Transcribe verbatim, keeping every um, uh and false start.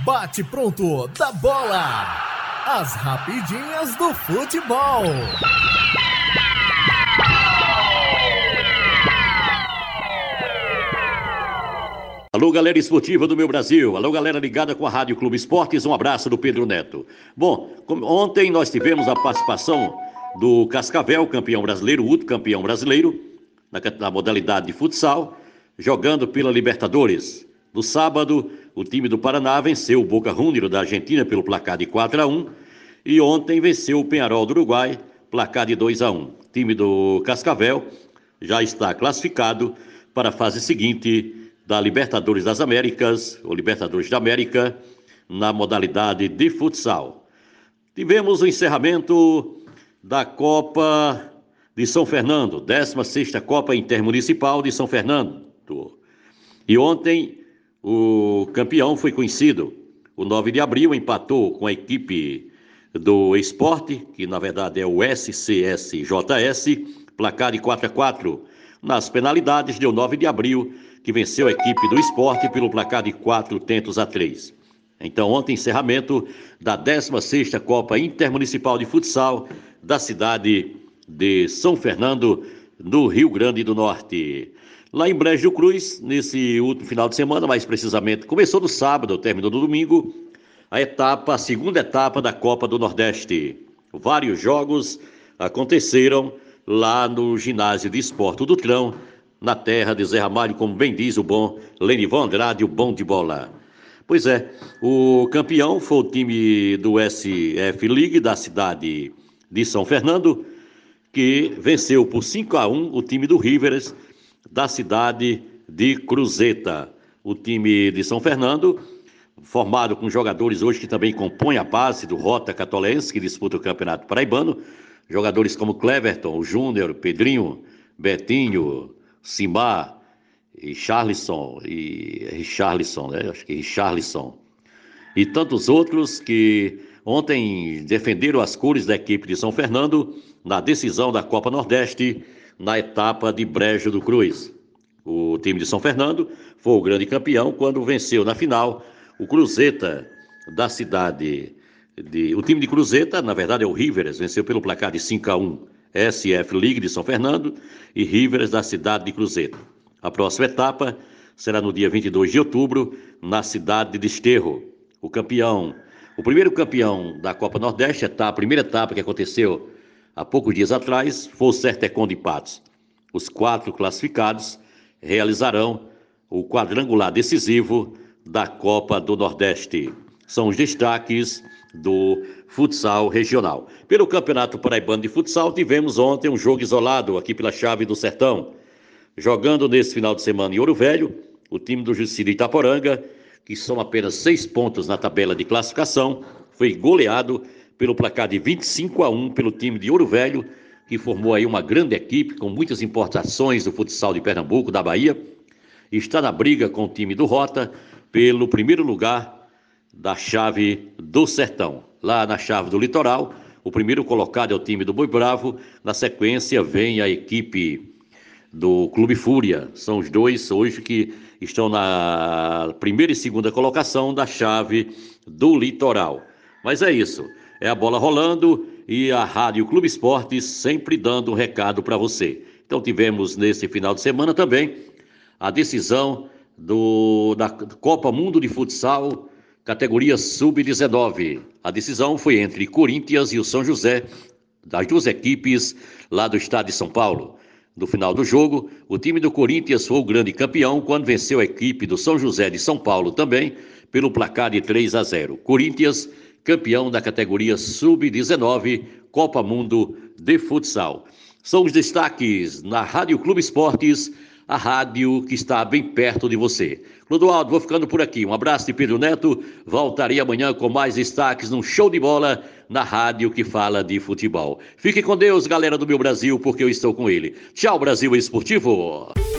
Bate pronto da bola. As rapidinhas do futebol. Alô, galera esportiva do meu Brasil. Alô, galera ligada com a Rádio Clube Esportes. Um abraço do Pedro Neto. Bom, ontem nós tivemos a participação do Cascavel, campeão brasileiro, último campeão brasileiro, na, na modalidade de futsal, jogando pela Libertadores. No sábado, o time do Paraná venceu o Boca Juniors da Argentina pelo placar de quatro a um. E ontem venceu o Peñarol do Uruguai, placar de dois a um. O time do Cascavel já está classificado para a fase seguinte da Libertadores das Américas, ou Libertadores da América, na modalidade de futsal. Tivemos o encerramento da Copa de São Fernando, décima sexta Copa Intermunicipal de São Fernando. E ontem o campeão foi conhecido. O nove de abril empatou com a equipe do Esporte, que na verdade é o S C S J S, placar de quatro a quatro. Nas penalidades deu nove de abril, que venceu a equipe do Esporte pelo placar de quatro tentos a três. Então ontem encerramento da décima sexta Copa Intermunicipal de Futsal da cidade de São Fernando, no Rio Grande do Norte. Lá em Brejo do Cruz, nesse último final de semana, mais precisamente, começou no sábado, terminou no domingo, a etapa, a segunda etapa da Copa do Nordeste. Vários jogos aconteceram lá no ginásio de esporte do Trão, na terra de Zé Ramalho, como bem diz o bom Lenivan Andrade, o bom de bola. Pois é, o campeão foi o time do S F League da cidade de São Fernando, que venceu por cinco a um o time do Rivers, da cidade de Cruzeta. O time de São Fernando, formado com jogadores hoje que também compõem a base do Rota Catolense, que disputa o Campeonato Paraibano, jogadores como Cleverton, o Júnior, Pedrinho, Betinho, Simar e Charlisson, e Richarlison, né? Acho que Richarlison, e tantos outros que ontem defenderam as cores da equipe de São Fernando na decisão da Copa Nordeste, na etapa de Brejo do Cruz. O time de São Fernando foi o grande campeão quando venceu na final o Cruzeta da cidade de... O time de Cruzeta, na verdade, é o Rivers, venceu pelo placar de cinco a um. S F League de São Fernando e Rivers da cidade de Cruzeta. A próxima etapa será no dia vinte e dois de outubro, na cidade de Desterro. O campeão, o primeiro campeão da Copa Nordeste, etapa, a primeira etapa que aconteceu há poucos dias atrás, foi o Sertecon de Patos. Os quatro classificados realizarão o quadrangular decisivo da Copa do Nordeste. São os destaques do futsal regional. Pelo Campeonato Paraibano de Futsal, tivemos ontem um jogo isolado aqui pela Chave do Sertão. Jogando nesse final de semana em Ouro Velho, o time do Justiça de Itaporanga, que são apenas seis pontos na tabela de classificação, foi goleado pelo placar de vinte e cinco a um pelo time de Ouro Velho, que formou aí uma grande equipe com muitas importações do futsal de Pernambuco, da Bahia, e está na briga com o time do Rota pelo primeiro lugar da Chave do Sertão. Lá na Chave do Litoral, o primeiro colocado é o time do Boi Bravo, na sequência vem a equipe do Clube Fúria. São os dois hoje que estão na primeira e segunda colocação da Chave do Litoral. Mas é isso. É a bola rolando e a Rádio Clube Esportes sempre dando um recado para você. Então tivemos nesse final de semana também a decisão do, da Copa Mundo de Futsal, categoria sub dezenove. A decisão foi entre Corinthians e o São José, das duas equipes lá do estado de São Paulo. No final do jogo, o time do Corinthians foi o grande campeão quando venceu a equipe do São José de São Paulo também pelo placar de três a zero. Corinthians, campeão da categoria sub dezenove, Copa Mundo de Futsal. São os destaques na Rádio Clube Esportes, a rádio que está bem perto de você. Clodoaldo, vou ficando por aqui. Um abraço de Pedro Neto. Voltarei amanhã com mais destaques num show de bola na rádio que fala de futebol. Fique com Deus, galera do meu Brasil, porque eu estou com ele. Tchau, Brasil Esportivo!